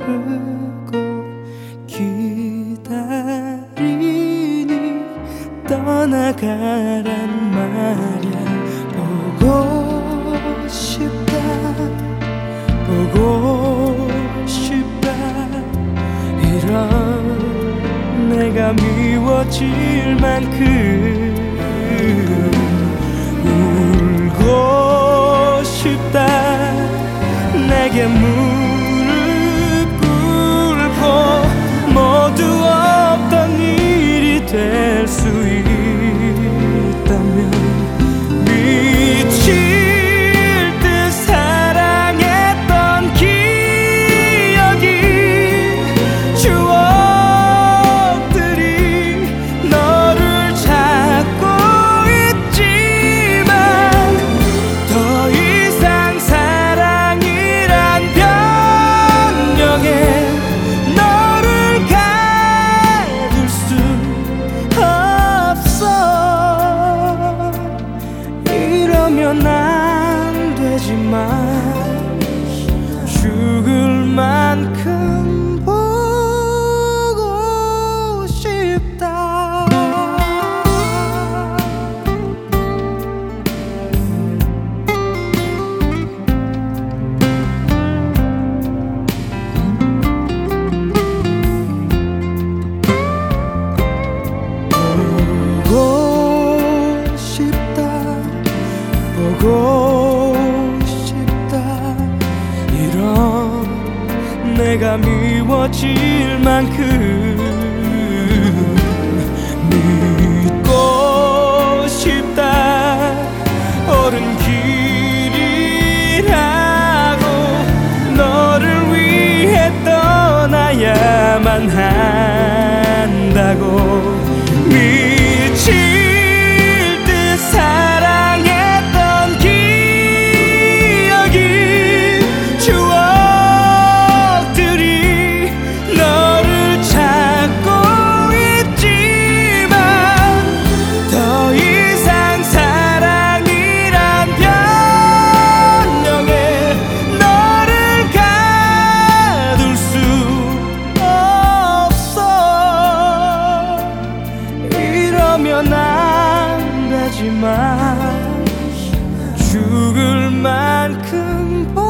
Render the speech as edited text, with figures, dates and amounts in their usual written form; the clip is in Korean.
모르고 기다리니 떠나가란 말야. 보고 싶다 보고 싶다 이런 내가 미워질 만큼 울고 싶다. 내게 무릎 꿇고 모두 없던 일이 될 수 있다면 미칠 듯 사랑했던 기억이 추억들이 너를 찾고 있지만 더 이상 사랑이란 변명에 너를 가둘 수 없어. 이러면 안 되지만 죽을 만큼 보고 싶다. 보고 싶다 보고 싶다 이런 내가 미워질 만큼 믿고 싶다. 옳은 길이라고 너를 위해 떠나야만 한다고. 미칠 듯 사랑했던 기억이 추억들이 너를 찾고 있지만 더 이상 사랑이란 변명에 너를 가둘 수 없어. 이러면 안 되지만 죽을 만큼